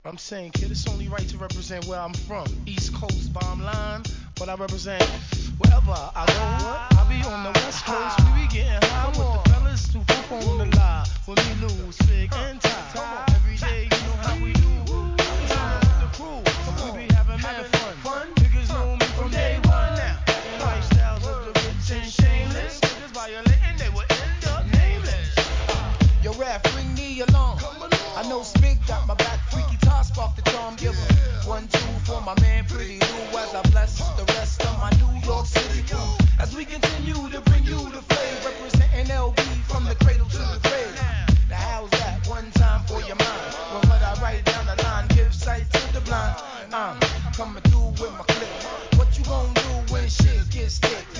I'm saying, kid, it's only right to represent where I'm from. East Coast, bomb line, but I represent wherever I go. I be on the West Coast, we be getting high with the fellas who fuck on the lie. When we lose, Fig and Ty. Every day, you know how we do. I be with the crew, we be having mad fun. Niggas know me from day one now. And lifestyles of the rich and shameless. Niggas violating, they will end up nameless. Yo, rap, bring me along. I know Spig got my back, freaky toss spark the charm. Give 1, 2 for my man, pretty